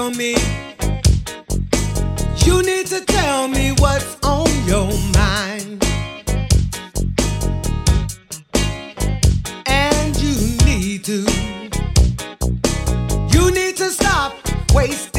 tell me. You need to tell me what's on your mind. And you need to stop wasting